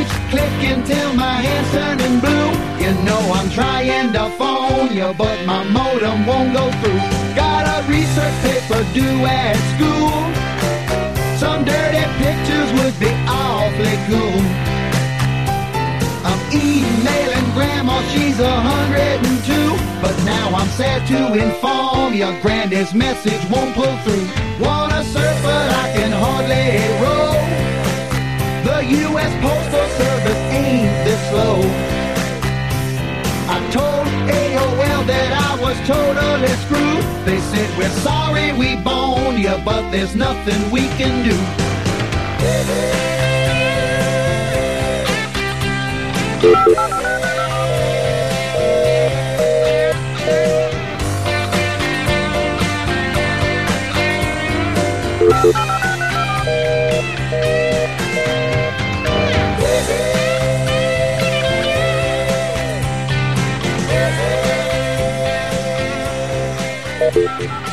keeps clicking till my hand's turning blue. You know I'm trying to phone you, but my modem won't go through. Got a research paper due at school. Some dirty pictures would be awfully cool. I'm emailing Grandma, she's 102. But now I'm sad to inform you, Grandy's message won't pull through. Wanna surf but I can hardly row. The U.S. Postal Service ain't this slow. I told AOL that I was totally screwed. They said, we're sorry we boned you, but there's nothing we can do. Thank you.